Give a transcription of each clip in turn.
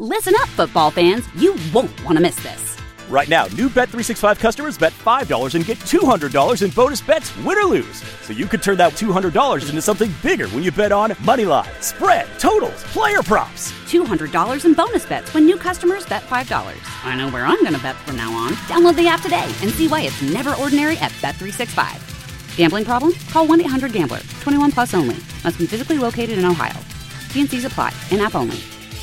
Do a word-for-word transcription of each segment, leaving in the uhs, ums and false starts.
Listen up, football fans. You won't want to miss this. Right now, new Bet three sixty-five customers bet five dollars and get two hundred dollars in bonus bets, win or lose. So you could turn that two hundred dollars into something bigger when you bet on money line, spread, totals, player props. two hundred dollars in bonus bets when new customers bet five dollars. I know where I'm going to bet from now on. Download the app today and see why it's never ordinary at Bet three sixty-five. Gambling problem? Call one eight hundred gambler. twenty-one plus only. Must be physically located in Ohio. T and C's apply. In-app only.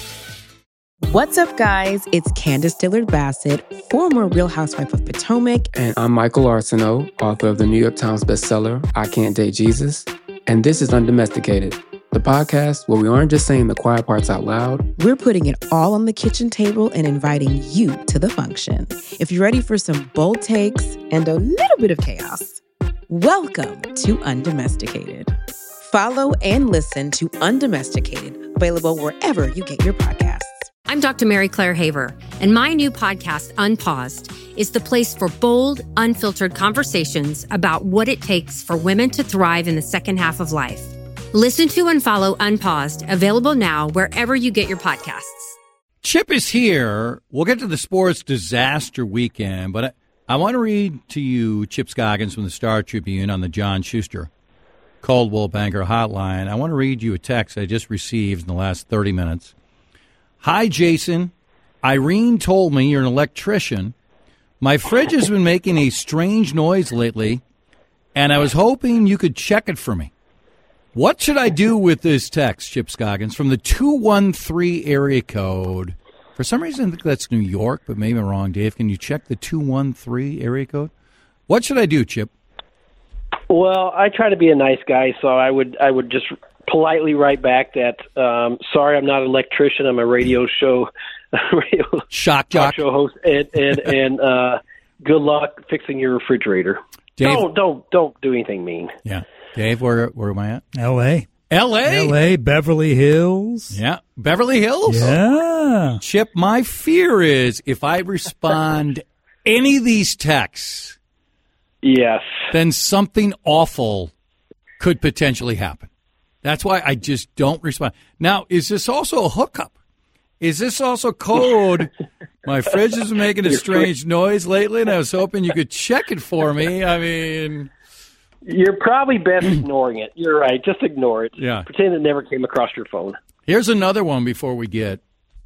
What's up, guys? It's Candace Dillard-Bassett, former Real Housewife of Potomac. And I'm Michael Arsenault, author of the New York Times bestseller, I Can't Date Jesus. And this is Undomesticated, the podcast where we aren't just saying the quiet parts out loud. We're putting it all on the kitchen table and inviting you to the function. If you're ready for some bold takes and a little bit of chaos, welcome to Undomesticated. Follow and listen to Undomesticated, available wherever you get your podcasts. I'm Doctor Mary Claire Haver, and my new podcast, Unpaused, is the place for bold, unfiltered conversations about what it takes for women to thrive in the second half of life. Listen to and follow Unpaused, available now wherever you get your podcasts. Chip is here. We'll get to the sports disaster weekend, but I, I want to read to you Chip Scoggins from the Star Tribune on the John Schuster Coldwell Banker Hotline. I want to read you a text I just received in the last thirty minutes. Hi, Jason. Irene told me you're an electrician. My fridge has been making a strange noise lately, and I was hoping you could check it for me. What should I do with this text, Chip Scoggins, from the two one three area code? For some reason, I think that's New York, but maybe I'm wrong. Dave, can you check the two one three area code? What should I do, Chip? Well, I try to be a nice guy, so I would I would just politely write back that, um, sorry, I'm not an electrician. I'm a radio show, radio shock jock show host, and and, and uh, good luck fixing your refrigerator. Dave, don't don't don't do anything mean. Yeah, Dave, where where am I at? L A L A L A Beverly Hills. Yeah, Beverly Hills. Yeah, Chip. My fear is if I respond any of these texts, yes, then something awful could potentially happen. That's why I just don't respond. Now, is this also a hookup? Is this also code? My fridge is making a strange noise lately, and I was hoping you could check it for me. I mean, you're probably best ignoring it. You're right. Just ignore it. Yeah. Pretend it never came across your phone. Here's another one before we get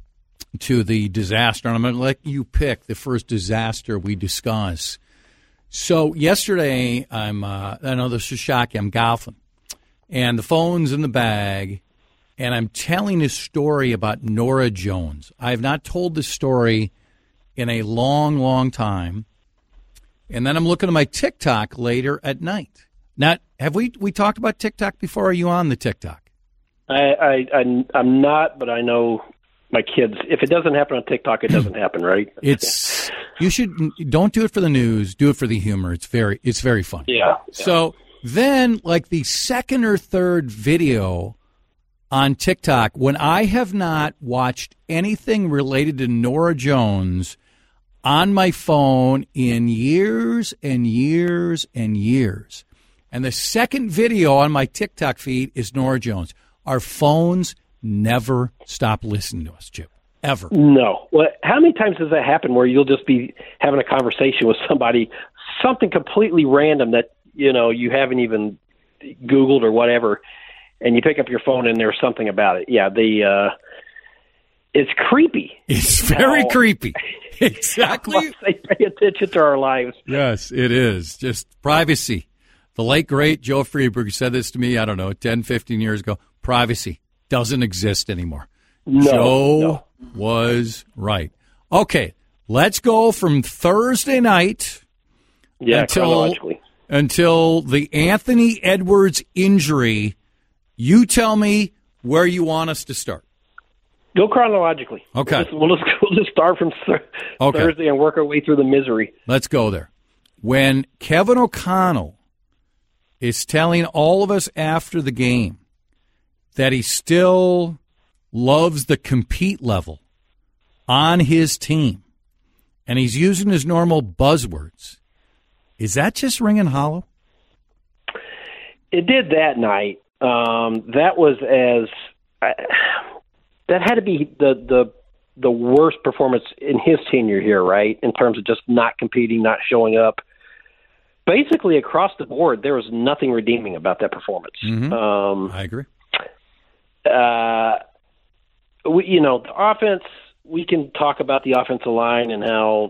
to the disaster. And I'm going to let you pick the first disaster we discuss. So yesterday, I'm. Uh, I know this is shocking. I'm golfing. And the phone's in the bag, and I'm telling a story about Norah Jones. I have not told this story in a long, long time. And then I'm looking at my TikTok later at night. Now, have we we talked about TikTok before? Are you on the TikTok? I, I, I I'm not, but I know my kids. If it doesn't happen on TikTok, it doesn't happen, right? It's you should don't do it for the news. Do it for the humor. It's very it's very fun. Yeah. So. Then, like the second or third video on TikTok, when I have not watched anything related to Norah Jones on my phone in years and years and years, and the second video on my TikTok feed is Norah Jones, our phones never stop listening to us, Chip, ever. No. Well, how many times does that happen where you'll just be having a conversation with somebody, something completely random that, you know, you haven't even Googled or whatever, and you pick up your phone and there's something about it. Yeah, the uh, it's creepy. It's very Now, creepy. Exactly. They pay attention to our lives. Yes, it is. Just privacy. The late, great Joe Freeberg said this to me, I don't know, ten, fifteen years ago. Privacy doesn't exist anymore. No, Joe no. was right. Okay, let's go from Thursday night yeah, until chronologically. until the Anthony Edwards injury. You tell me where you want us to start. Go chronologically. Okay. We'll just, we'll just, we'll just start from th- Okay. Thursday and work our way through the misery. Let's go there. When Kevin O'Connell is telling all of us after the game that he still loves the compete level on his team, and he's using his normal buzzwords, is that just ringing hollow? It did that night. Um, that was as I, that had to be the the the worst performance in his tenure here, right, in terms of just not competing, not showing up. Basically, across the board, there was nothing redeeming about that performance. Mm-hmm. Um, I agree. Uh, we, you know, the offense, we can talk about the offensive line and how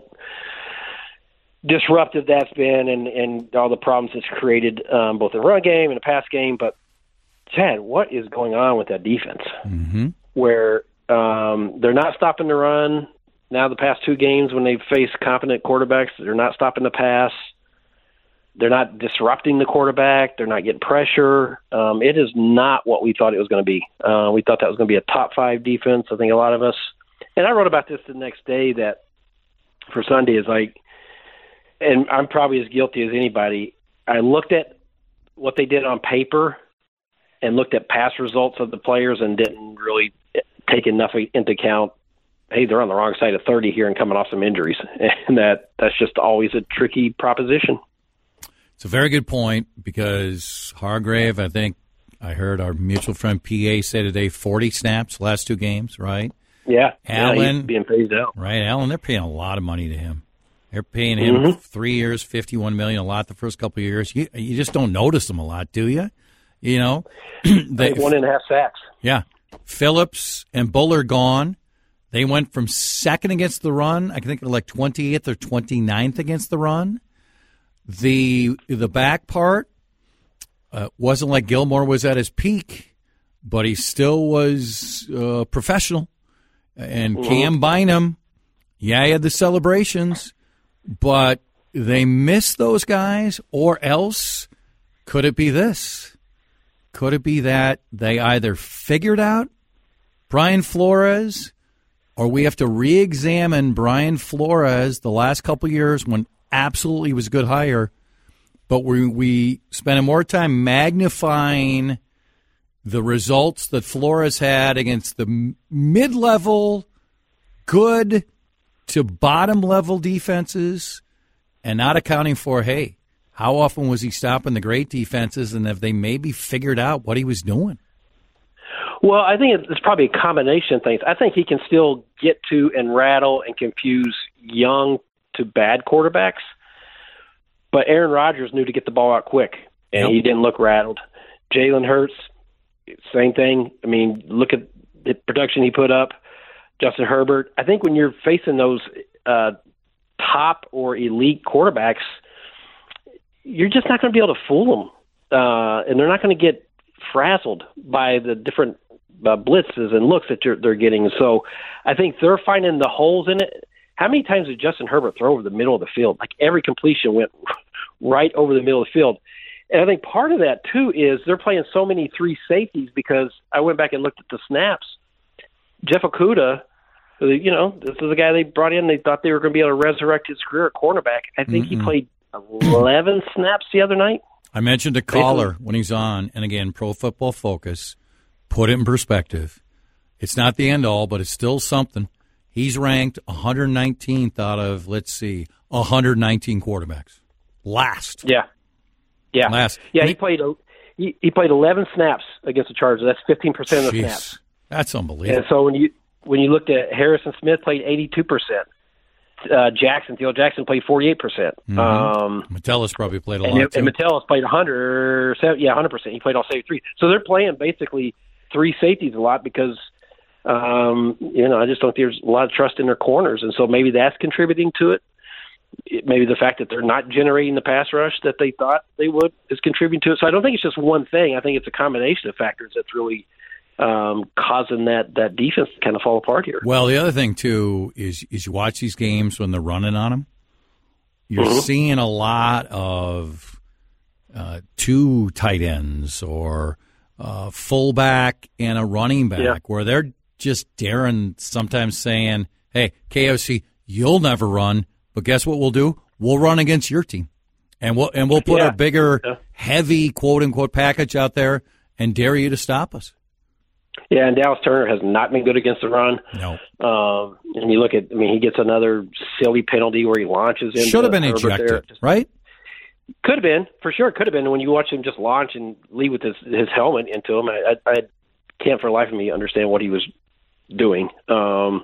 disruptive that's been and, and all the problems it's created, um, both in the run game and the pass game. But, Chad, what is going on with that defense? Mm-hmm. Where um, they're not stopping the run. Now the past two games when they've faced competent quarterbacks, they're not stopping the pass. They're not disrupting the quarterback. They're not getting pressure. Um, it is not what we thought it was going to be. Uh, we thought that was going to be a top five defense. I think a lot of us, and I wrote about this the next day, that for Sunday is like, and I'm probably as guilty as anybody. I looked at what they did on paper and looked at past results of the players and didn't really take enough into account. Hey, they're on the wrong side of thirty here and coming off some injuries, and that that's just always a tricky proposition. It's a very good point because Hargrave, I think I heard our mutual friend P A say today, forty snaps last two games, right? Yeah. Allen, yeah, he's being phased out. Right, Allen, they're paying a lot of money to him. They're paying him mm-hmm. three years, fifty-one million dollars, a lot the first couple of years. You, you just don't notice them a lot, do you? You know? they, one and a half sacks. Yeah. Phillips and Buller gone. They went from second against the run, I think like twenty-eighth or twenty-ninth against the run. The the back part uh, wasn't like Gilmore was at his peak, but he still was uh, professional. And mm-hmm. Cam Bynum, yeah, he had the celebrations, but they missed those guys, or else could it be this? Could it be that they either figured out Brian Flores, or we have to re-examine Brian Flores the last couple of years when absolutely was a good hire, but we we spending more time magnifying the results that Flores had against the mid-level, good to bottom-level defenses, and not accounting for, hey, how often was he stopping the great defenses, and have they maybe figured out what he was doing? Well, I think it's probably a combination of things. I think he can still get to and rattle and confuse young to bad quarterbacks, but Aaron Rodgers knew to get the ball out quick, and yep. he didn't look rattled. Jalen Hurts, same thing. I mean, look at the production he put up. Justin Herbert. I think when you're facing those uh, top or elite quarterbacks, you're just not going to be able to fool them, uh, and they're not going to get frazzled by the different uh, blitzes and looks that you're, they're getting. So I think they're finding the holes in it. How many times did Justin Herbert throw over the middle of the field? Like every completion went right over the middle of the field. And I think part of that, too, is they're playing so many three safeties because I went back and looked at the snaps. Jeff Okudah, you know, this is the guy they brought in. They thought they were going to be able to resurrect his career at cornerback. I think Mm-mm. he played eleven snaps the other night. I mentioned a caller when he's on, and again, Pro Football Focus, put it in perspective. It's not the end all, but it's still something. He's ranked one hundred nineteenth out of, let's see, one hundred nineteen quarterbacks. Last. Yeah. Yeah. Last. Yeah, he, he played he, he played eleven snaps against the Chargers. That's fifteen percent of the Jeez, snaps. That's unbelievable. And so when you when you looked at Harrison Smith, played eighty-two percent. Uh, Jackson, Theo Jackson played forty-eight percent. Mm-hmm. Um, Metellus probably played a and, lot, too. And Metellus played one hundred, yeah, one hundred percent. He played all seventy-three. So they're playing basically three safeties a lot because, um, you know, I just don't think there's a lot of trust in their corners. And so maybe that's contributing to it. it. Maybe the fact that they're not generating the pass rush that they thought they would is contributing to it. So I don't think it's just one thing. I think it's a combination of factors that's really um, causing that, that defense to kind of fall apart here. Well, the other thing, too, is, is you watch these games when they're running on them. You're mm-hmm. seeing a lot of uh, two tight ends or uh, fullback and a running back yeah. where they're just daring, sometimes saying, hey, K O C, you'll never run, but guess what we'll do? We'll run against your team. And we'll, and we'll put yeah. a bigger, yeah. heavy, quote-unquote, package out there and dare you to stop us. Yeah, and Dallas Turner has not been good against the run. No. Um, and you look at, I mean, he gets another silly penalty where he launches in. Should have been ejected, Just, right? Could have been, for sure. Could have been. When you watch him just launch and lead with his, his helmet into him, I, I, I can't for the life of me understand what he was doing. Um,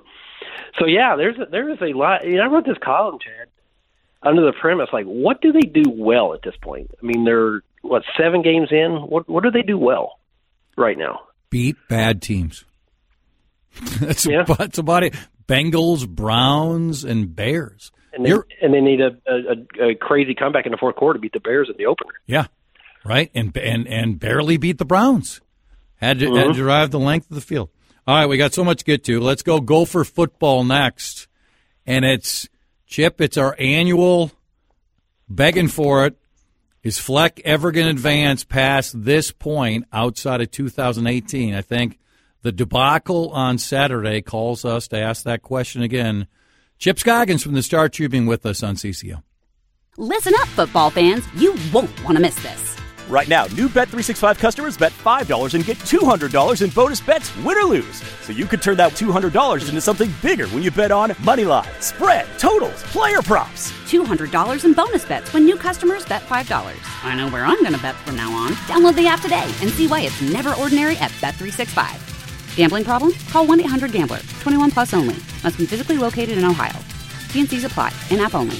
So yeah, there's a, there is a lot. You know, I wrote this column, Chad, under the premise like, what do they do well at this point? I mean, they're what seven games in. What what do they do well right now? Beat bad teams. that's, yeah. about, that's about it. Bengals, Browns, and Bears. And they, and they need a, a, a crazy comeback in the fourth quarter to beat the Bears in the opener. Yeah, right, and and and barely beat the Browns. Had to, mm-hmm. had to drive the length of the field. All right, we got so much to get to. Let's go Gopher football next. And it's, Chip, it's our annual begging for it. Is Fleck ever going to advance past this point outside of two thousand eighteen? I think the debacle on Saturday calls us to ask that question again. Chip Scoggins from the Star Tribune with us on C C O. Listen up, football fans. You won't want to miss this. Right now, new Bet three sixty-five customers bet five dollars and get two hundred dollars in bonus bets, win or lose. So you could turn that two hundred dollars into something bigger when you bet on money line, spread, totals, player props. two hundred dollars in bonus bets when new customers bet five dollars. I know where I'm going to bet from now on. Download the app today and see why it's never ordinary at Bet three sixty-five. Gambling problem? Call one eight hundred gambler. twenty-one plus only. Must be physically located in Ohio. T and C's apply. In-app only.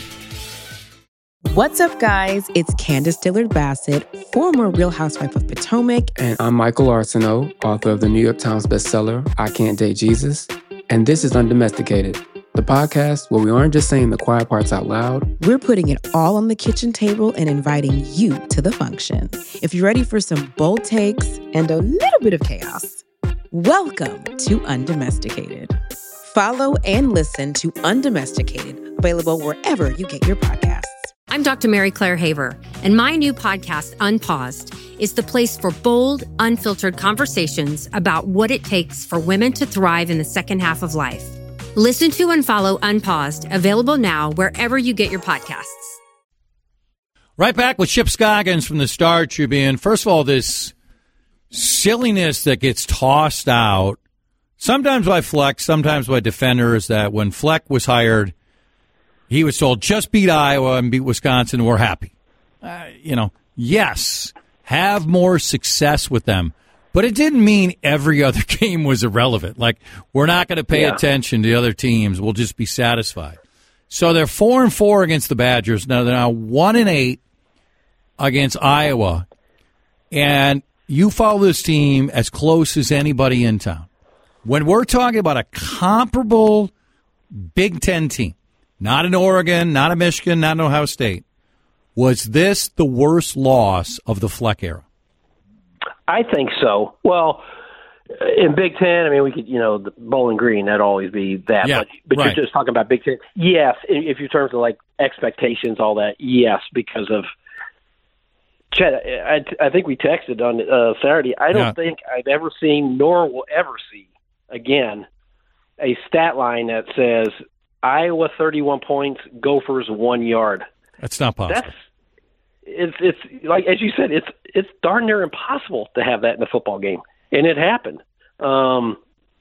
What's up, guys? It's Candace Dillard-Bassett, former Real Housewife of Potomac. And I'm Michael Arsenault, author of the New York Times bestseller, I Can't Date Jesus. And this is Undomesticated, the podcast where we aren't just saying the quiet parts out loud. We're putting it all on the kitchen table and inviting you to the function. If you're ready for some bold takes and a little bit of chaos, welcome to Undomesticated. Follow and listen to Undomesticated, available wherever you get your podcasts. I'm Doctor Mary Claire Haver, and my new podcast, Unpaused, is the place for bold, unfiltered conversations about what it takes for women to thrive in the second half of life. Listen to and follow Unpaused, available now wherever you get your podcasts. Right back with Chip Scoggins from the Star Tribune. First of all, this silliness that gets tossed out, sometimes by Fleck, sometimes by defenders, that when Fleck was hired, he was told, just beat Iowa and beat Wisconsin, we're happy. Uh, you know, yes, have more success with them. But it didn't mean every other game was irrelevant. Like, we're not going to pay yeah. attention to the other teams. We'll just be satisfied. So they're four and four against the Badgers. Now they're now one and eight against Iowa. And you follow this team as close as anybody in town. When we're talking about a comparable Big Ten team, not in Oregon, not in Michigan, not in Ohio State, was this the worst loss of the Fleck era? I think so. Well, in Big Ten, I mean, we could, you know, the Bowling Green, that'd always be that. Yeah, but but right. You're just talking about Big Ten. Yes, if you're terms of like expectations, all that, yes, because of Chad, I, I think we texted on uh, Saturday. I don't yeah. think I've ever seen, nor will ever see again, a stat line that says Iowa thirty-one points, Gophers one yard. That's not possible. That's it's it's like as you said, it's it's darn near impossible to have that in a football game, and it happened. Um,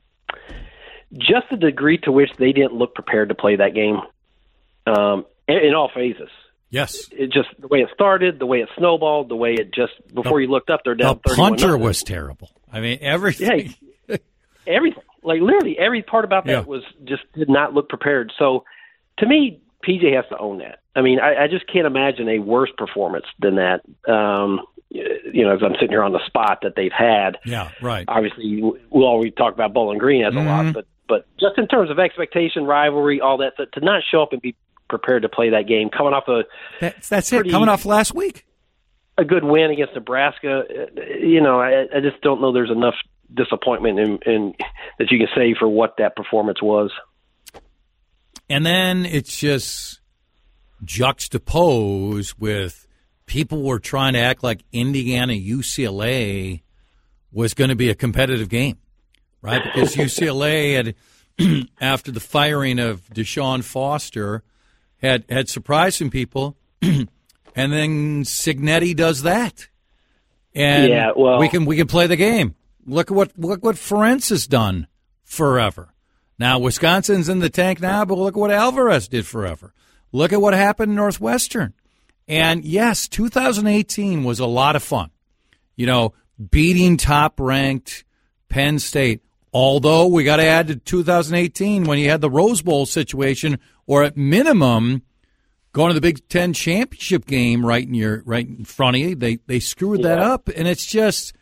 just the degree to which they didn't look prepared to play that game, um, in, in all phases. Yes, it just the way it started, the way it snowballed, the way it just before the, you looked up, they're down. The punter was terrible. I mean, everything. Yeah, everything. Like literally every part about that yeah. was just did not look prepared. So to me, P J has to own that. I mean, I, I just can't imagine a worse performance than that. Um, you know, as I'm sitting here on the spot that they've had. Yeah, right. Obviously, we'll always talk about Bowling Green as a mm-hmm. lot, but but just in terms of expectation, rivalry, all that, to not show up and be prepared to play that game, coming off a that's, that's it. Coming off last week, a good win against Nebraska. You know, I, I just don't know there's enough disappointment in, in that you can say for what that performance was. And then it's just juxtaposed with people were trying to act like Indiana U C L A was going to be a competitive game, right? Because U C L A had, after the firing of Deshaun Foster, had had surprised some people, and then Cignetti does that, and yeah, well, we can we can play the game. Look at what look what Ferencz has done forever. Now Wisconsin's in the tank now, but look at what Alvarez did forever. Look at what happened in Northwestern. And yes, two thousand eighteen was a lot of fun. You know, beating top-ranked Penn State. Although we got to add to two thousand eighteen when you had the Rose Bowl situation, or at minimum going to the Big Ten championship game right in your right in front of you. They they screwed yeah. that up, and it's just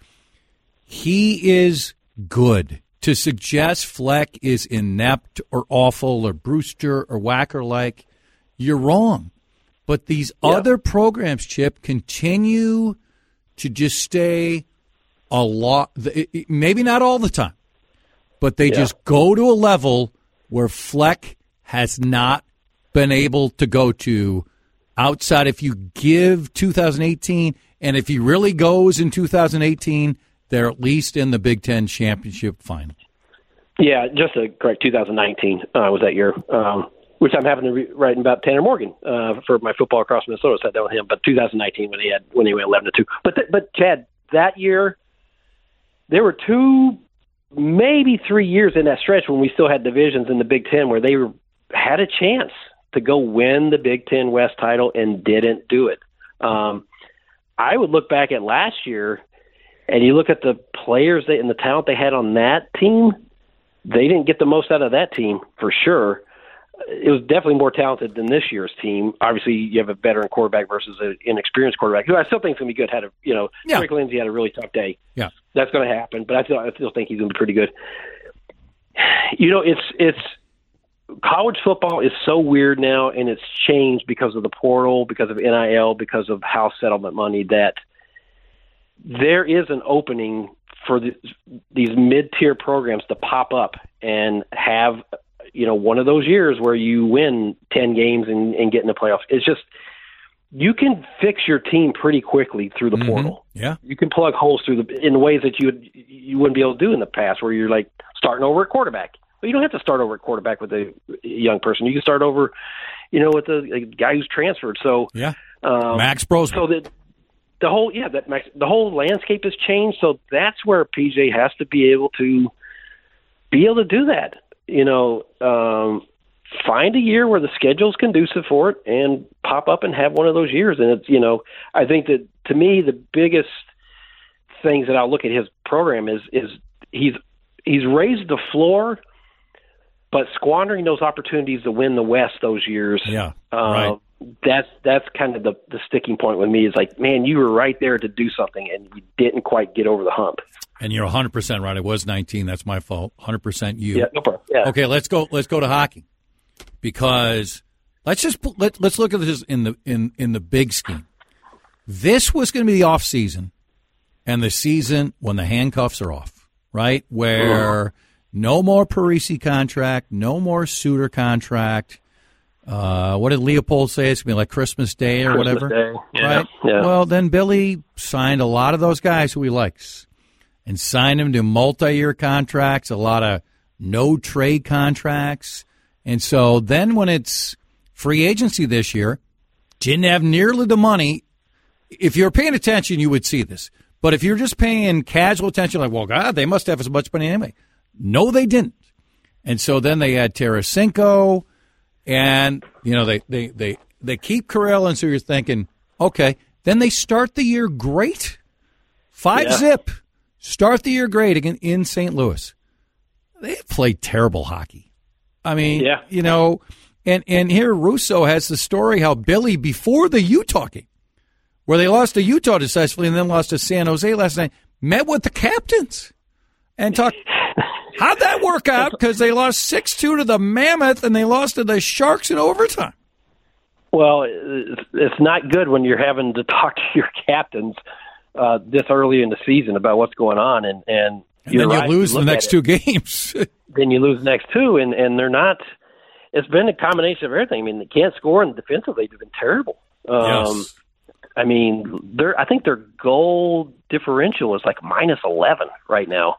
he is good. To suggest Fleck is inept or awful or Brewster or Wacker like, you're wrong. But these yeah. other programs, Chip, continue to just stay a lot, maybe not all the time, but they yeah. just go to a level where Fleck has not been able to go to outside. If you give two thousand eighteen, and if he really goes in two thousand eighteen, they're at least in the Big Ten championship final. Yeah, just to correct, two thousand nineteen uh, was that year, um, which I'm having to re- write about Tanner Morgan uh, for my Football Across Minnesota. Sat down with him, but two thousand nineteen when he had when he went eleven to two. But th- but Chad, that year there were two, maybe three years in that stretch when we still had divisions in the Big Ten where they were, had a chance to go win the Big Ten West title and didn't do it. Um, I would look back at last year. And you look at the players they, and the talent they had on that team, they didn't get the most out of that team for sure. It was definitely more talented than this year's team. Obviously, you have a veteran quarterback versus an inexperienced quarterback, who I still think is going to be good. Had a, you know, yeah. Drake Lindsay had a really tough day. Yeah, that's going to happen. But I still, I still think he's going to be pretty good. You know, it's it's college football is so weird now, and it's changed because of the portal, because of N I L, because of house settlement money that. There is an opening for the, these mid-tier programs to pop up and have, you know, one of those years where you win ten games and, and get in the playoffs. It's just you can fix your team pretty quickly through the mm-hmm. portal. Yeah, you can plug holes through the in ways that you would, you wouldn't be able to do in the past, where you're like starting over at quarterback. But you don't have to start over at quarterback with a young person. You can start over, you know, with a, a guy who's transferred. So yeah, um, Max Brosman. So that. The whole yeah, that the whole landscape has changed, so that's where P J has to be able to be able to do that. You know, um, find a year where the schedule's conducive for it, and pop up and have one of those years. And it's you know, I think that to me the biggest things that I'll look at his program is is he's he's raised the floor, but squandering those opportunities to win the West those years. Yeah, uh, right. That's that's kind of the, the sticking point with me is like, man, you were right there to do something, and you didn't quite get over the hump. And you're one hundred percent right. It was nineteen. That's my fault. one hundred percent you. Yeah, no problem. Yeah. Okay, let's go. Let's go to hockey, because let's just let let's look at this in the in in the big scheme. This was going to be the off season, and the season when the handcuffs are off, right? Where uh-huh. no more Parisi contract, no more Suter contract. Uh, what did Leopold say? It's going to be like Christmas Day or Christmas whatever. Day. Yeah. Right? Yeah. Well, then Billy signed a lot of those guys who he likes and signed them to multi-year contracts, a lot of no-trade contracts. And so then when it's free agency this year, didn't have nearly the money. If you're paying attention, you would see this. But if you're just paying casual attention, like, well, God, they must have as much money anyway. No, they didn't. And so then they had Tarasenko. And, you know, they, they, they, they keep Carell, and so you're thinking, okay. Then they start the year great. Five yeah. zip. Start the year great again in Saint Louis. They played terrible hockey. I mean, yeah. you know, and, and here Russo has the story how Billy, before the Utah game, where they lost to Utah decisively and then lost to San Jose last night, met with the captains and talked. How'd that work out? Because they lost six two to the Mammoth, and they lost to the Sharks in overtime. Well, it's not good when you're having to talk to your captains uh, this early in the season about what's going on, and and, and then you right, lose you the next two games. Then you lose the next two, and, and they're not. It's been a combination of everything. I mean, they can't score, and defensively they've been terrible. Um, yes. I mean, their I think their goal differential is like minus eleven right now.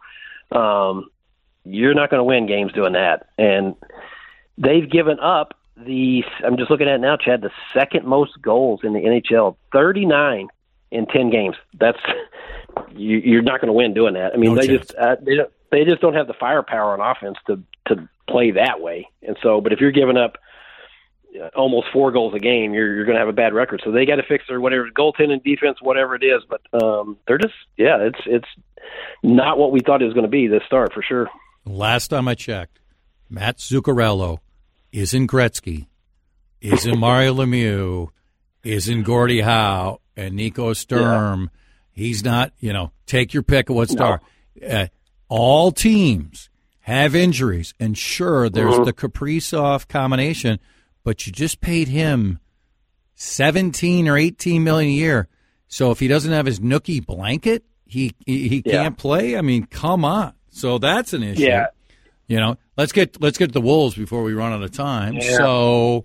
Um, You're not going to win games doing that. And they've given up the, I'm just looking at it now, Chad, the second most goals in the N H L, thirty-nine in ten games. That's, you, you're not going to win doing that. I mean, no they chance. just, uh, they don't, they just don't have the firepower on offense to, to play that way. And so, but if you're giving up almost four goals a game, you're, you're going to have a bad record. So they got to fix their whatever goaltending, defense, whatever it is. But um, they're just, yeah, it's, it's not what we thought it was going to be this start for sure. Last time I checked, Matt Zuccarello isn't Gretzky, isn't Mario Lemieux, isn't Gordie Howe, and Nico Sturm. Yeah. He's not, you know, take your pick of what star. No. Uh, all teams have injuries, and sure, there's mm-hmm. the Kaprizov combination, but you just paid him seventeen or eighteen million a year. So if he doesn't have his nookie blanket, he he, he yeah. can't play. I mean, come on. So that's an issue. Yeah. You know, let's get let's get to the Wolves before we run out of time. Yeah. So,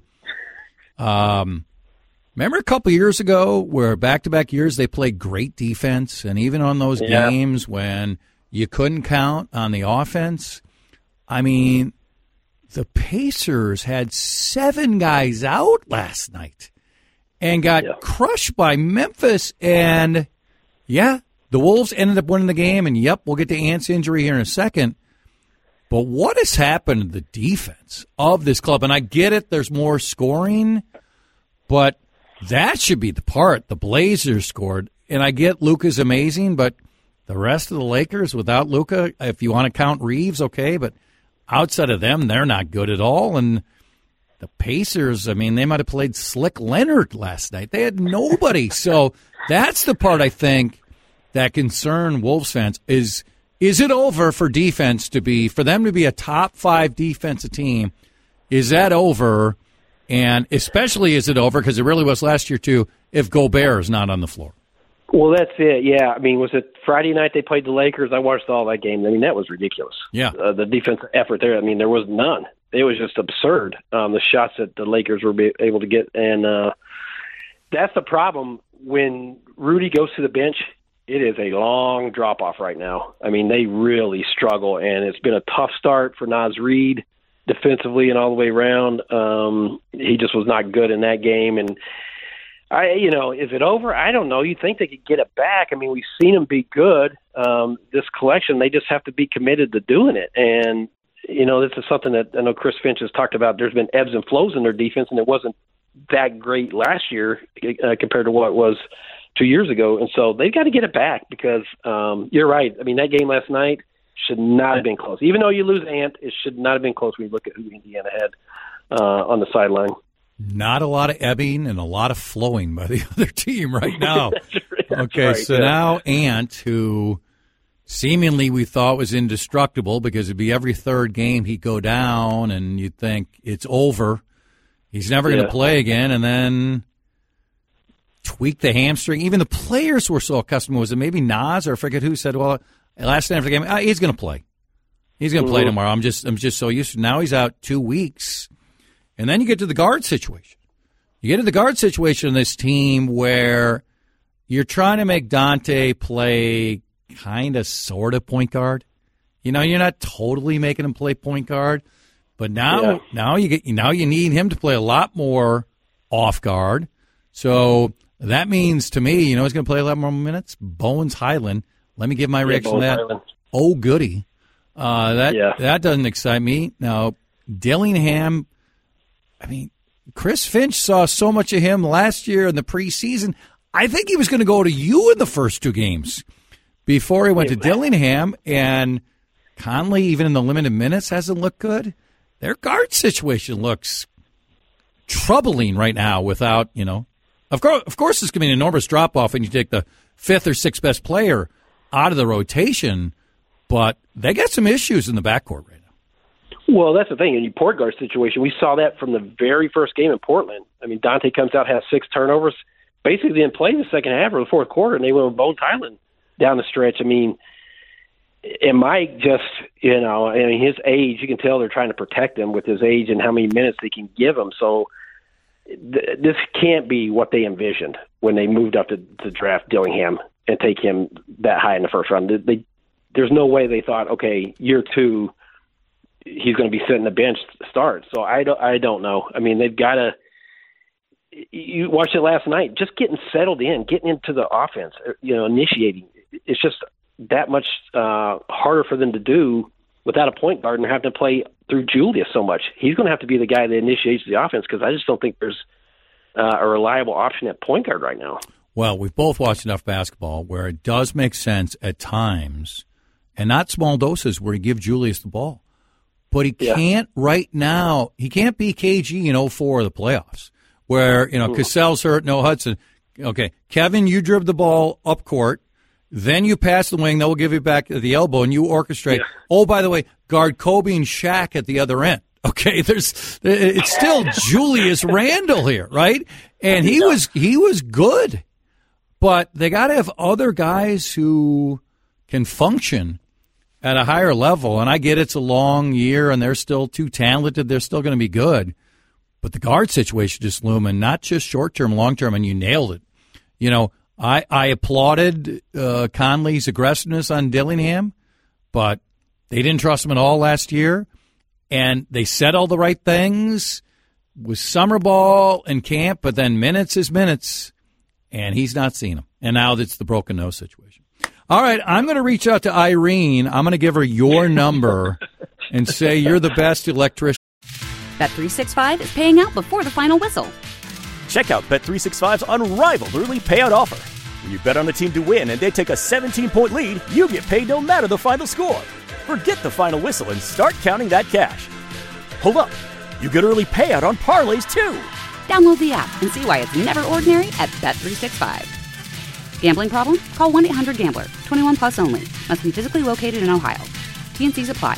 um, remember a couple years ago where back-to-back years they played great defense, and even on those yeah. games when you couldn't count on the offense, I mean, the Pacers had seven guys out last night and got yeah. crushed by Memphis. And, yeah, the Wolves ended up winning the game. And, yep, we'll get to Ant's injury here in a second. But what has happened to the defense of this club? And I get it, there's more scoring, but that should be the part. The Blazers scored. And I get Luka's amazing, but the rest of the Lakers without Luka, if you want to count Reeves, okay, but outside of them, they're not good at all. And the Pacers, I mean, they might have played Slick Leonard last night. They had nobody. So that's the part I think that concern Wolves fans is, is it over for defense to be, for them to be a top five defensive team? Is that over? And especially is it over, because it really was last year too, if Gobert is not on the floor? Well, that's it, yeah. I mean, was it Friday night they played the Lakers? I watched all that game. I mean, that was ridiculous. Yeah. Uh, the defensive effort there, I mean, there was none. It was just absurd, um, the shots that the Lakers were be- able to get. And uh, that's the problem. When Rudy goes to the bench, it is a long drop-off right now. I mean, they really struggle, and it's been a tough start for Naz Reid defensively and all the way around. Um, he just was not good in that game, and I, you know, is it over? I don't know. You think they could get it back? I mean, we've seen them be good. Um, this collection, they just have to be committed to doing it. And, you know, this is something that I know Chris Finch has talked about. There's been ebbs and flows in their defense, and it wasn't that great last year uh, compared to what it was two years ago. And so they've got to get it back because um, you're right. I mean, that game last night should not have been close. Even though you lose Ant, it should not have been close when you look at who Indiana had uh, on the sideline. Not a lot of ebbing and a lot of flowing by the other team right now. that's, that's okay, right, so yeah. now Ant, who seemingly we thought was indestructible because it'd be every third game he'd go down and you'd think it's over. He's never going to yeah. play again, and then tweak the hamstring. Even the players were so accustomed. Was it maybe Nas or I forget who said, well, last night after the game, oh, he's going to play. He's going to mm-hmm. play tomorrow. I'm just I'm just so used to now he's out two weeks. And then you get to the guard situation. You get to the guard situation in this team where you're trying to make Dante play kind of sort of point guard. You know, you're not totally making him play point guard, but now yeah. now you get now you need him to play a lot more off guard. So that means to me, you know, he's going to play a lot more minutes. Bones Highland. Let me give my yeah, reaction Bones to that. Highland. Oh, goody. Uh, that yeah. that doesn't excite me. Now, Dillingham, I mean, Chris Finch saw so much of him last year in the preseason. I think he was going to go to you in the first two games before he went to Dillingham. And Conley, even in the limited minutes, hasn't looked good. Their guard situation looks troubling right now without, you know, of course, of course, it's going to be an enormous drop-off and you take the fifth or sixth best player out of the rotation, but they got some issues in the backcourt right now. Well, that's the thing. In your point guard situation, we saw that from the very first game in Portland. I mean, Dante comes out, has six turnovers, basically didn't play the second half or the fourth quarter, and they went with Bones Highland down the stretch. I mean, it might just, you know, I mean, his age, you can tell they're trying to protect him with his age and how many minutes they can give him. So th- this can't be what they envisioned when they moved up to, to draft Dillingham and take him that high in the first round. They, they, there's no way they thought, okay, year two, he's going to be sitting the bench start. So I don't, I don't know. I mean, they've got to, you watched it last night, just getting settled in, getting into the offense, you know, initiating. It's just that much uh, harder for them to do without a point guard and having to play through Julius so much. He's going to have to be the guy that initiates the offense because I just don't think there's uh, a reliable option at point guard right now. Well, we've both watched enough basketball where it does make sense at times and not small doses where he give Julius the ball. But he Yeah. can't right now. He can't be K G in oh four of the playoffs where, you know, Cassell's hurt, no Hudson. Okay, Kevin, you dribble the ball up court. Then you pass the wing. They'll give you back at the elbow, and you orchestrate. Yeah. Oh, by the way, guard Kobe and Shaq at the other end. Okay, there's it's still Julius Randle here, right? And he was he was good, but they got to have other guys who can function at a higher level. And I get it's a long year, and they're still too talented. They're still going to be good, but the guard situation is looming, not just short term, long term. And you nailed it. You know, I I applauded uh, Conley's aggressiveness on Dillingham, but they didn't trust him at all last year. And they said all the right things with summer ball and camp, but then minutes is minutes, and he's not seen them. And now it's the broken nose situation. All right, I'm going to reach out to Irene. I'm going to give her your number and say you're the best electrician. Bet three sixty-five is paying out before the final whistle. Check out Bet three sixty-five's unrivaled early payout offer. When you bet on a team to win and they take a seventeen-point lead, you get paid no matter the final score. Forget the final whistle and start counting that cash. Hold up. You get early payout on parlays, too. Download the app and see why it's never ordinary at Bet three sixty-five. Gambling problem? Call one eight hundred gambler. twenty-one plus only. Must be physically located in Ohio. T N Cs apply.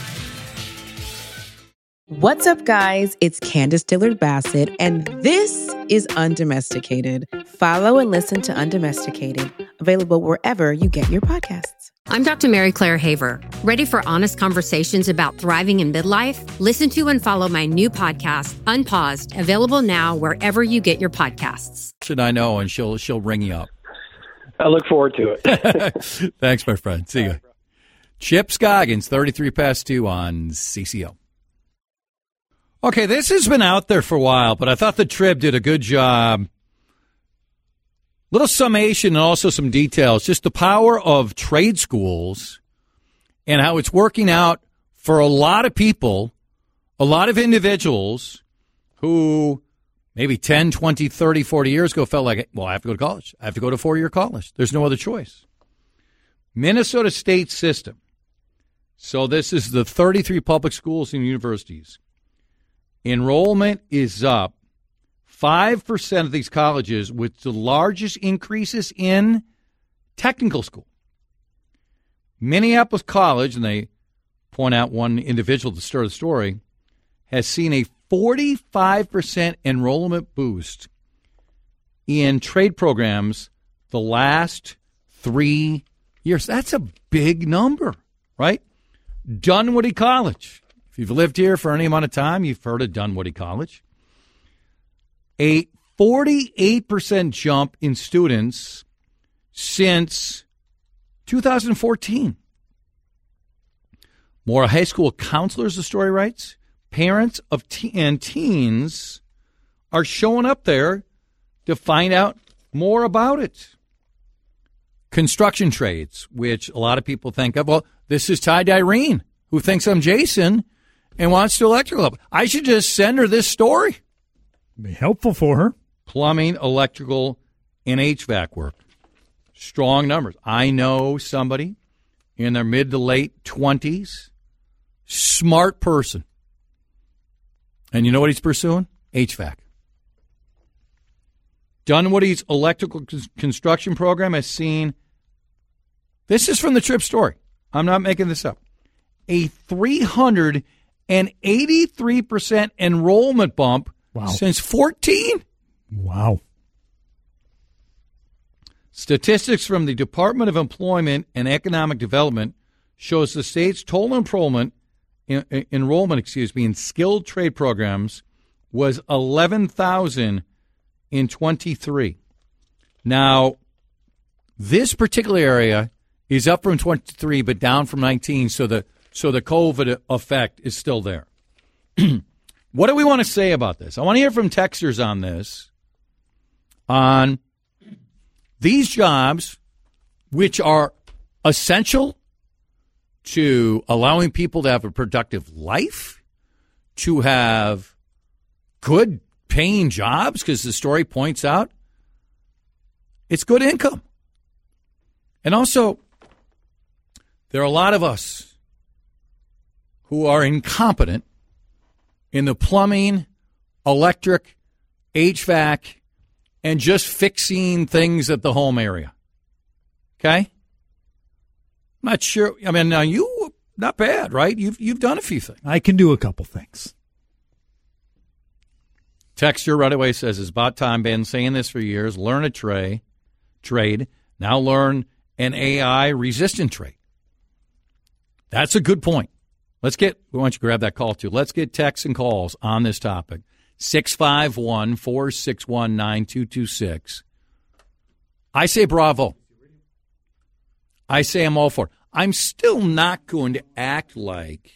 What's up, guys? It's Candace Dillard Bassett, and this is Undomesticated. Follow and listen to Undomesticated, available wherever you get your podcasts. I'm Doctor Mary Claire Haver. Ready for honest conversations about thriving in midlife? Listen to and follow my new podcast, Unpaused, available now wherever you get your podcasts. Should I know, and she'll she'll ring you up. I look forward to it. Thanks, my friend. See you. Chip Scoggins, thirty-three past two on C C O. Okay, this has been out there for a while, but I thought the Trib did a good job. Little summation and also some details. Just the power of trade schools and how it's working out for a lot of people, a lot of individuals who maybe ten, twenty, thirty, forty years ago felt like, well, I have to go to college. I have to go to four-year college. There's no other choice. Minnesota State system. So this is the thirty-three public schools and universities. Enrollment is up five percent of these colleges, with the largest increases in technical school. Minneapolis College, and they point out one individual to start the story, has seen a forty-five percent enrollment boost in trade programs the last three years. That's a big number, right? Dunwoody College. If you've lived here for any amount of time, you've heard of Dunwoody College. A forty-eight percent jump in students since two thousand fourteen. More high school counselors, the story writes, parents of te- and teens are showing up there to find out more about it. Construction trades, which a lot of people think of. Well, this is tied to Irene, who thinks I'm Jason and wants to electrical help. I should just send her this story. Be helpful for her. Plumbing, electrical, and H V A C work. Strong numbers. I know somebody in their mid to late twenties, smart person. And you know what he's pursuing? H V A C. Dunwoody's electrical construction program has seen, this is from the Trib story, I'm not making this up, a three hundred eighty-three percent enrollment bump. Wow. Since fourteen. Wow. Statistics from the Department of Employment and Economic Development shows the state's total enrollment, en- enrollment, excuse me, in skilled trade programs was eleven thousand in twenty-three. Now, this particular area is up from twenty-three, but down from nineteen, so the so the COVID effect is still there. What do we want to say about this? I want to hear from texters on this, on these jobs, which are essential to allowing people to have a productive life, to have good paying jobs, because the story points out it's good income. And also, There are a lot of us who are incompetent in the plumbing, electric, H V A C, and just fixing things at the home area. Okay? I'm not sure. I mean, now you, not bad, right? You've, you've done a few things. I can do a couple things. Texture right away says, it's about time. Been saying this for years. Learn a tray, trade. Now learn an A I-resistant trade. That's a good point. Let's get, we want you to grab that call, too. Let's get texts and calls on this topic. six five one, four six one, nine two two six. I say bravo. I say I'm all for it. I'm still not going to act like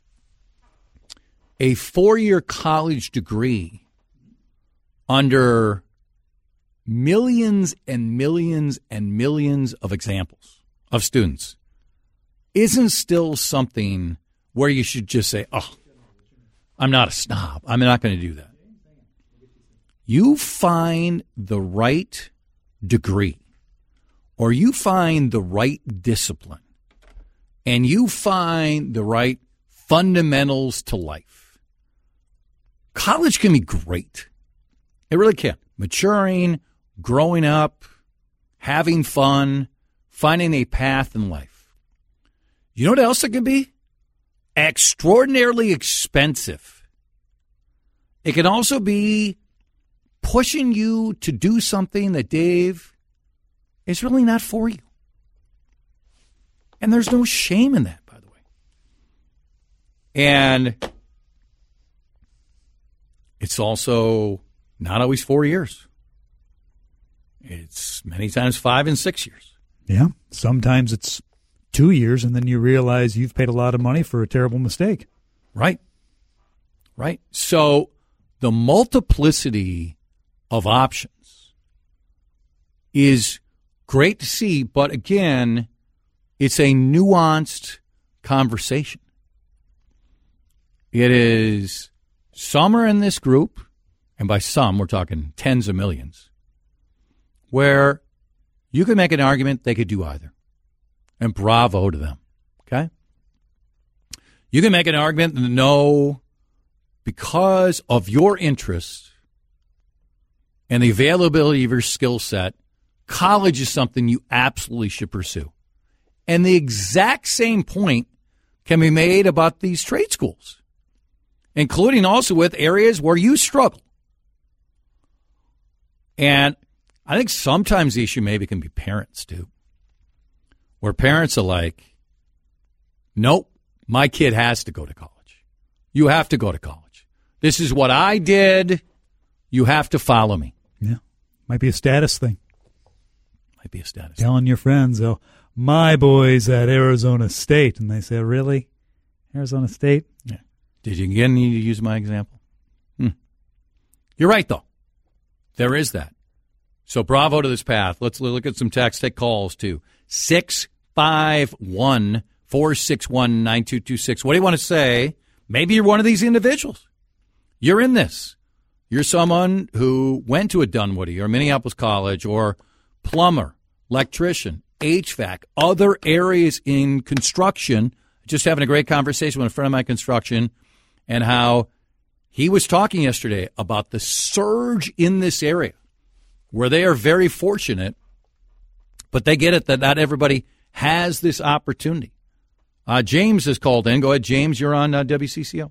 a four-year college degree under millions and millions and millions of examples of students isn't still something where you should just say, oh, I'm not a snob. I'm not going to do that. You find the right degree or you find the right discipline and you find the right fundamentals to life. College can be great. It really can. Maturing, growing up, having fun, finding a path in life. You know what else it can be? Extraordinarily expensive. It can also be pushing you to do something that, Dave, is really not for you. And there's no shame in that, by the way. And it's also not always four years. It's many times five and six years. Yeah. Sometimes it's two years, and then you realize you've paid a lot of money for a terrible mistake. Right. Right. So the multiplicity of options is great to see, but again, it's a nuanced conversation. It is some are in this group, and by some, we're talking tens of millions, where you could make an argument they could do either. And bravo to them, okay? You can make an argument that no, because of your interest and the availability of your skill set, college is something you absolutely should pursue. And the exact same point can be made about these trade schools, including also with areas where you struggle. And I think sometimes the issue maybe can be parents, too. Where parents are like, nope, my kid has to go to college. You have to go to college. This is what I did. You have to follow me. Yeah. Might be a status thing. Might be a status Telling thing. your friends, oh, my boy's at Arizona State. And they say, really? Arizona State? Yeah. Did you again need to use my example? Hmm. You're right, though. There is that. So bravo to this path. Let's look at some text. Take calls, too. six five one, four six one, nine two two six. What do you want to say? Maybe you're one of these individuals. You're in this. You're someone who went to a Dunwoody or Minneapolis College or plumber, electrician, H V A C, other areas in construction. Just having a great conversation with a friend of my construction and how he was talking yesterday about the surge in this area where they are very fortunate. But they get it that not everybody has this opportunity. Uh, James has called in. Go ahead, James. You're on uh, W C C O.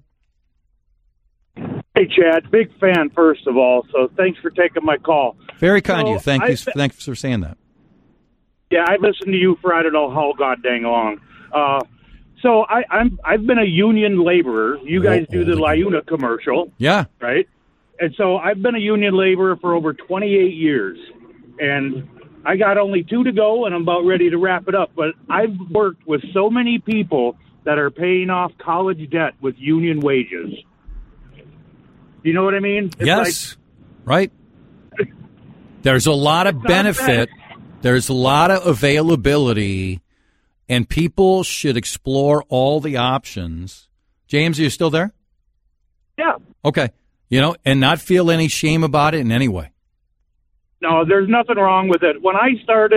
Hey, Chad. Big fan, first of all. So thanks for taking my call. Very kind so of you. Thank I, you. Thanks for saying that. Yeah, I listened to you for I don't know how god dang long. Uh, so I, I'm I've been a union laborer. You guys oh, do the oh, LiUNA commercial. Yeah. Right? And so I've been a union laborer for over twenty-eight years. And I got only two to go, and I'm about ready to wrap it up. But I've worked with so many people that are paying off college debt with union wages. You know what I mean? It's yes. Like, right. There's a lot of benefit. There's a lot of availability, and people should explore all the options. James, are you still there? Yeah. Okay. You know, and not feel any shame about it in any way. No, there's nothing wrong with it. When I started,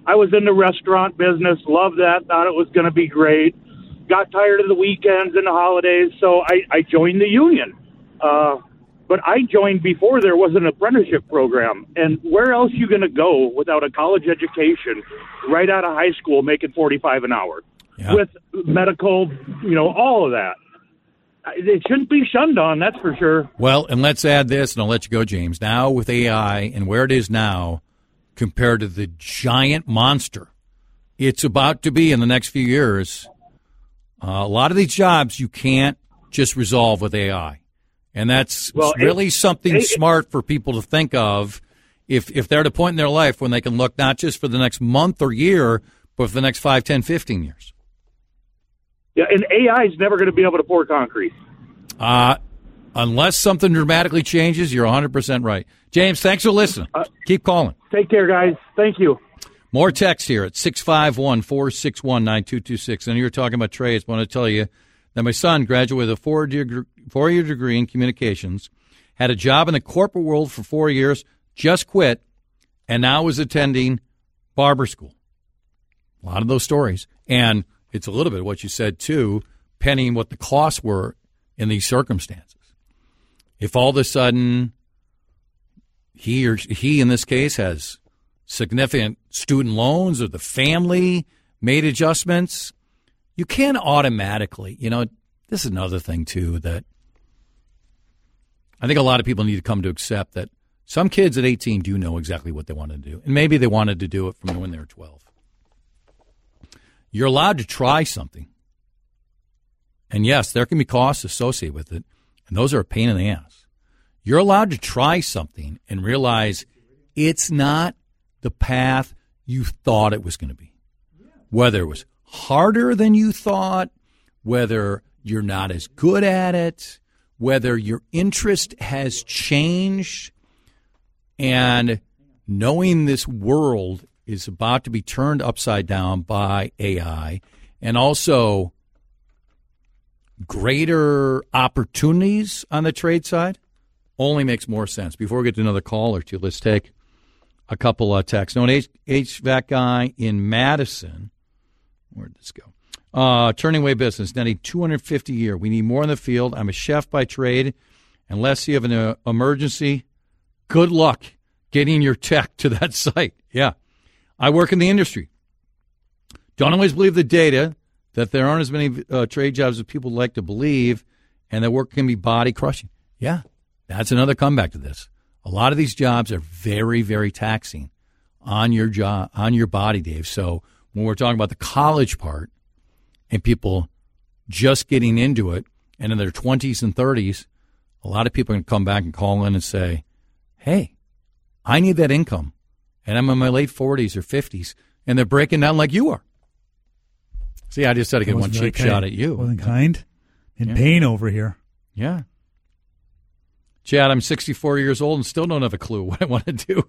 I was in the restaurant business, loved that, thought it was going to be great. Got tired of the weekends and the holidays, so I, I joined the union. Uh, but I joined before there was an apprenticeship program. And where else are you going to go without a college education right out of high school making forty-five an hour? Yeah. With medical, you know, all of that. It shouldn't be shunned on, that's for sure. Well, and let's add this, and I'll let you go, James. Now with A I and where it is now compared to the giant monster it's about to be in the next few years, uh, a lot of these jobs you can't just resolve with A I. And that's well, really it, something it, smart for people to think of if, if they're at a point in their life when they can look not just for the next month or year, but for the next five, ten, fifteen years. Yeah, and A I is never going to be able to pour concrete. Uh, unless something dramatically changes, you're one hundred percent right. James, thanks for listening. Uh, Keep calling. Take care, guys. Thank you. More text here at six five one, four six one, nine two two six. And you're talking about trades. I want to tell you that my son graduated with a four-year, four-year degree in communications, had a job in the corporate world for four years, just quit, and now is attending barber school. A lot of those stories. And it's a little bit of what you said, too, pennying what the costs were in these circumstances. If all of a sudden he or he, in this case, has significant student loans or the family made adjustments, you can't automatically, you know, this is another thing, too, that I think a lot of people need to come to accept that some kids at eighteen do know exactly what they want to do. And maybe they wanted to do it from when they were twelve. You're allowed to try something. And, yes, there can be costs associated with it, and those are a pain in the ass. You're allowed to try something and realize it's not the path you thought it was going to be. Whether it was harder than you thought, whether you're not as good at it, whether your interest has changed, and knowing this world is about to be turned upside down by A I, and also greater opportunities on the trade side, only makes more sense. Before we get to another call or two, let's take a couple of texts. Know an H- HVAC guy in Madison. Where'd this go? Uh, turning away business, netting two hundred fifty a year. We need more in the field. I'm a chef by trade. Unless you have an uh, emergency, good luck getting your tech to that site. Yeah. I work in the industry. Don't always believe the data that there aren't as many uh, trade jobs as people like to believe, and that work can be body crushing. Yeah, that's another comeback to this. A lot of these jobs are very, very taxing on your job, on your body, Dave. So when we're talking about the college part and people just getting into it and in their twenties and thirties, a lot of people are going to come back and call in and say, hey, I need that income. And I'm in my late forties or fifties, and they're breaking down like you are. See, I just had to get one cheap kind, shot at you. Wasn't kind. In yeah. pain over here. Yeah. Chad, I'm sixty-four years old and still don't have a clue what I want to do.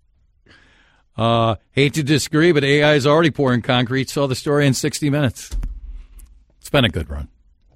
Uh, hate to disagree, but A I is already pouring concrete. Saw the story in sixty minutes. It's been a good run.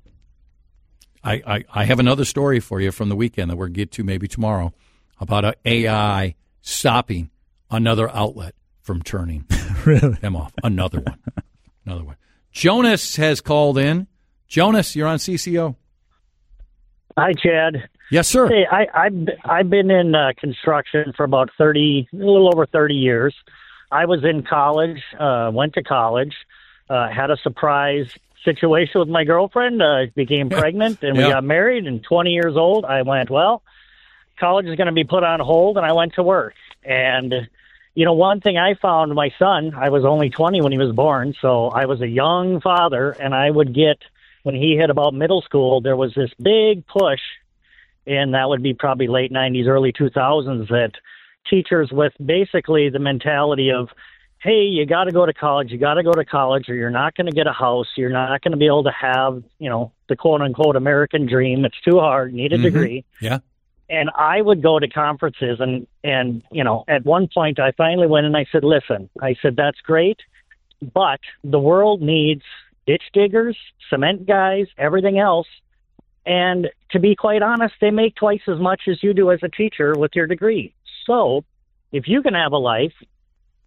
I, I, I have another story for you from the weekend that we're going to get to maybe tomorrow about a A I stopping another outlet from turning really? them off. Another one. Another one. Jonas has called in. Jonas, you're on C C O. Hi, Chad. Yes, sir. Hey, I, I've, I've been in uh, construction for about thirty, a little over thirty years. I was in college, uh, went to college, uh, had a surprise situation with my girlfriend, uh, became pregnant, and we yeah. got married, and twenty years old. I went, well, college is going to be put on hold, and I went to work. And, you know, one thing I found, my son, I was only twenty when he was born, so I was a young father, and I would get, when he hit about middle school, there was this big push, and that would be probably late nineties, early two thousands, that teachers with basically the mentality of, hey, you got to go to college, you got to go to college, or you're not going to get a house, you're not going to be able to have, you know, the quote-unquote American dream, it's too hard, you need a mm-hmm. degree. Yeah. And I would go to conferences, and, and, you know, at one point I finally went and I said, listen, I said, that's great, but the world needs ditch diggers, cement guys, everything else. And to be quite honest, they make twice as much as you do as a teacher with your degree. So if you can have a life,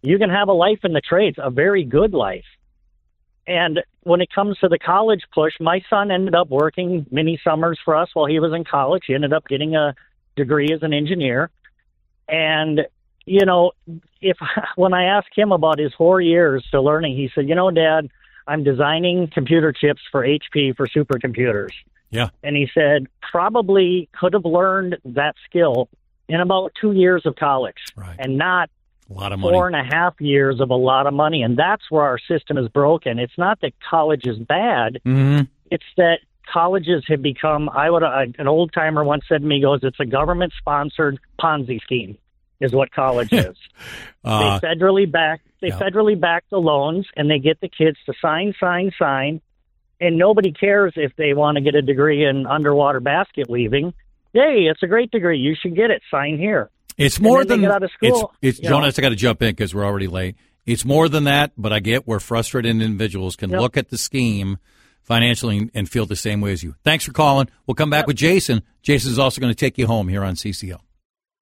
you can have a life in the trades, a very good life. And when it comes to the college push, my son ended up working many summers for us while he was in college. He ended up getting a degree as an engineer. And, you know, if when I asked him about his four years to learning, he said, you know, Dad, I'm designing computer chips for H P for supercomputers. Yeah. And he said, probably could have learned that skill in about two years of college, right. and not a lot of money. Four and a half years of a lot of money. And that's where our system is broken. It's not that college is bad. Mm-hmm. It's that colleges have become, I would, uh, an old timer once said to me, goes, it's a government sponsored Ponzi scheme is what college is. uh, they federally back, they yeah. federally back the loans, and they get the kids to sign, sign, sign. And nobody cares if they want to get a degree in underwater basket weaving. Hey, it's a great degree. You should get it. Sign here. It's more than get out of school, it's. it's Jonas, I got to jump in because we're already late. It's more than that, but I get where frustrated individuals can yep. look at the scheme financially and feel the same way as you. Thanks for calling. We'll come back yep. with Jason. Jason's also going to take you home here on C C L.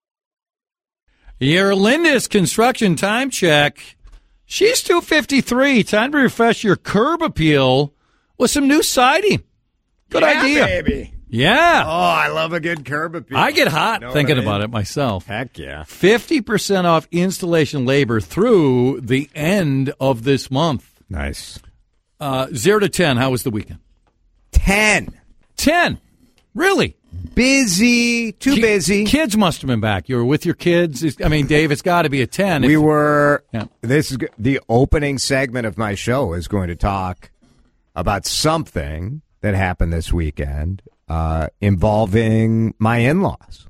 Your Lindis Construction Time Check. She's two fifty-three. Time to refresh your curb appeal with some new siding. Good yeah, idea. baby. Yeah. Oh, I love a good curb appeal. I get hot know thinking I mean? about it myself. Heck yeah. fifty percent off installation labor through the end of this month. Nice. Uh, zero to ten, how was the weekend? ten. ten? Really? Busy. Too Ki- busy. Kids must have been back. You were with your kids. I mean, Dave, it's got to be a ten. We If, were, yeah. this is the opening segment of my show is going to talk about something that happened this weekend uh, involving my in-laws.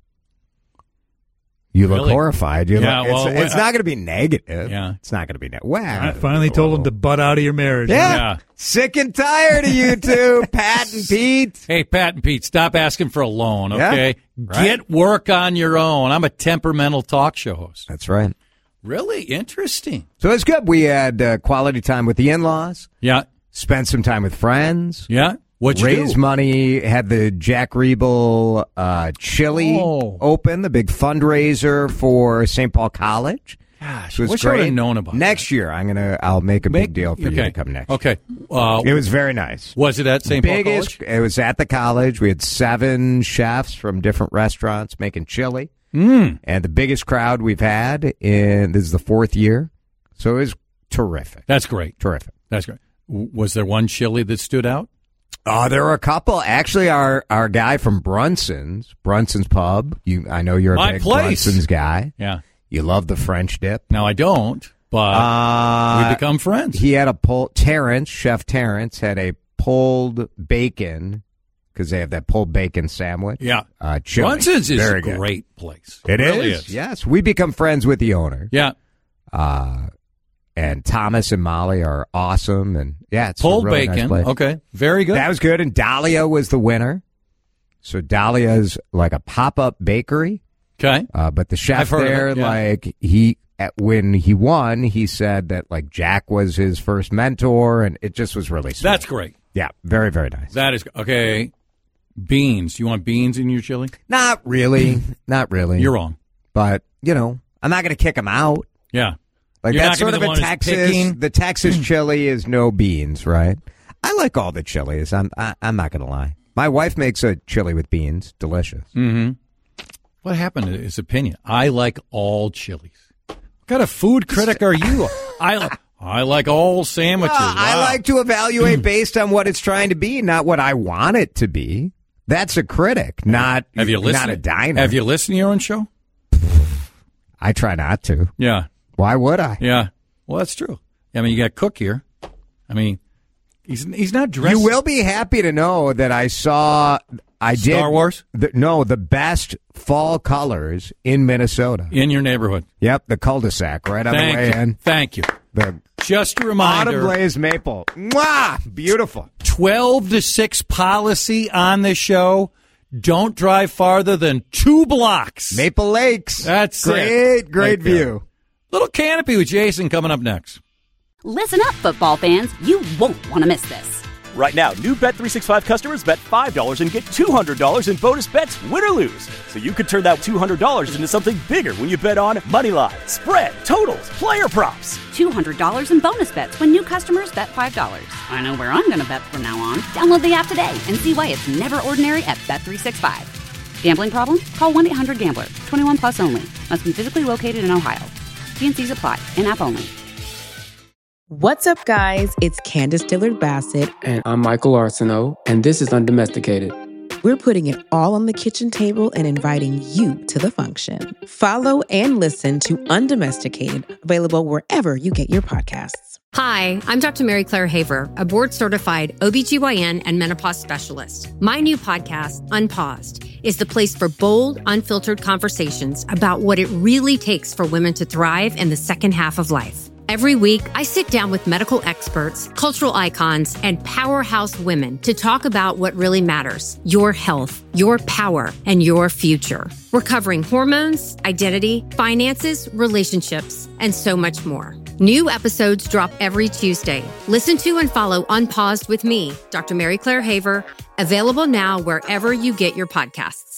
You look Really? horrified. You Yeah, look, well, it's, it's I- not going to be negative. Yeah. It's not going to be negative. Well, I finally told him to butt out of your marriage. Yeah. Yeah. Sick and tired of you two, Pat and Pete. Hey, Pat and Pete, stop asking for a loan, Yeah, okay? right. Get work on your own. I'm a temperamental talk show host. That's right. Really interesting. So it's good. We had uh, quality time with the in-laws. Yeah. Spent some time with friends. Yeah. What'd you Raised do? money. Had the Jack Riebel uh, Chili Oh. open, the big fundraiser for Saint Paul College. Gosh, So I it's wish I would great. have known about Next year, I'm gonna. I'll make a Make- big deal for okay. you to come next. Okay. Uh, It was very nice. was it at Saint Paul Biggest. College? It was at the college. We had seven chefs from different restaurants making chili, Mm. and the biggest crowd we've had in this is the fourth year. So it was terrific. That's great. Terrific. That's great. W- Was there one chili that stood out? Oh, there were a couple. Actually, our our guy from Brunson's, Brunson's Pub. You, I know you're a My big place. Brunson's guy. Yeah. You love the French dip. Now I don't, but Uh, we become friends. He had a pulled, Terrence, Chef Terrence, had a pulled bacon, because they have that pulled bacon sandwich. yeah. Uh, chili. Brunson's is Very a good. great place. It really is. Yes. We become friends with the owner. Yeah. Uh, and Thomas and Molly are awesome. And yeah, it's Pulled a really bacon. Nice place. Okay. Very good. That was good. And Dahlia was the winner. So Dahlia's like a pop-up bakery. Okay. Uh, but the chef I've heard of there, it, yeah. like he, at, when he won, he said that like Jack was his first mentor, and it just was really sweet. That's great. Yeah, very, very nice. That is okay. Beans. You want beans in your chili? Not really, not really. You're wrong. But you know, I'm not going to kick him out. Yeah. Like You're that's not sort gonna of be the a one who's Texas. picking. The Texas chili is no beans, right? I like all the chilies. I'm, I, I'm not going to lie. My wife makes a chili with beans, delicious. Mm-hmm. What happened to his opinion? I like all chilies. What kind of food critic are you? I li- I like all sandwiches. Well, I Wow. like to evaluate based on what it's trying to be, not what I want it to be. That's a critic, not Have you listened? not a diner. Have you listened to your own show? I try not to. Yeah. Why would I? Yeah. Well, that's true. I mean, you got Cook here. I mean, he's he's not dressed. You will be happy to know that I saw. I did Star Wars? The, no, the best fall colors in Minnesota. In your neighborhood. Yep, the cul-de-sac right on Thank the way you. in. Thank you. The Just a autumn reminder. blaze maple. Mwah! Beautiful. twelve to six policy on this show. Don't drive farther than two blocks. Maple Lakes. That's great, it. great Right there. view. Little Canopy with Jason coming up next. Listen up, football fans. You won't want to miss this. Right now, new Bet three sixty-five customers bet five dollars and get two hundred dollars in bonus bets, win or lose. So you could turn that two hundred dollars into something bigger when you bet on moneyline, spread, totals, player props. two hundred dollars in bonus bets when new customers bet five dollars. I know where I'm going to bet from now on. Download the app today and see why it's never ordinary at Bet three sixty-five. Gambling problem? Call one eight hundred gambler. twenty-one plus only. Must be physically located in Ohio. T and C's apply. In-app only. What's up, guys? It's Candace Dillard Bassett. And I'm Michael Arsenault, and this is Undomesticated. We're putting it all on the kitchen table and inviting you to the function. Follow and listen to Undomesticated, available wherever you get your podcasts. Hi, I'm Doctor Mary Claire Haver, a board-certified O B G Y N and menopause specialist. My new podcast, Unpaused, is the place for bold, unfiltered conversations about what it really takes for women to thrive in the second half of life. Every week, I sit down with medical experts, cultural icons, and powerhouse women to talk about what really matters: your health, your power, and your future. We're covering hormones, identity, finances, relationships, and so much more. New episodes drop every Tuesday. Listen to and follow Unpaused with me, Doctor Mary Claire Haver, available now wherever you get your podcasts.